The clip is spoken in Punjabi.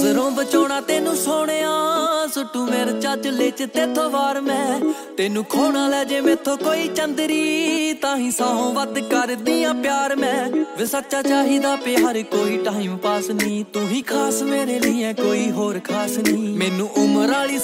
ਨਜ਼ਰੋਂ ਬਚਾਉਣਾ ਤੈਨੂੰ ਸੋਹਣਿਆ ਸੁੱਟੂ ਮੇਰੇ ਚਾਚਲੇ ਚ ਤੇਥੋਂ ਵਾਰ ਮੈਂ ਤੈਨੂੰ ਖੋਣਾ ਲੈ ਜੇ ਮੇਥੋਂ ਕੋਈ ਚੰਦਰੀ ਤਾਂ ਹੀ ਸੌ ਵੱਧ ਕਰਦੀਆਂ ਪਿਆਰ ਮੈਂ ਵੇ ਸੱਚਾ ਚਾਹੀਦਾ ਪਿਆਰ ਕੋਈ ਟਾਈਮ ਪਾਸ ਨਹੀਂ ਤੂੰ ਹੀ ਖਾਸ ਮੇਰੇ ਲਈ ਹੈ ਕੋਈ ਹੋਰ ਖਾਸ ਨਹੀਂ ਮੈਨੂੰ ਉਮਰ ਵਾਲੀ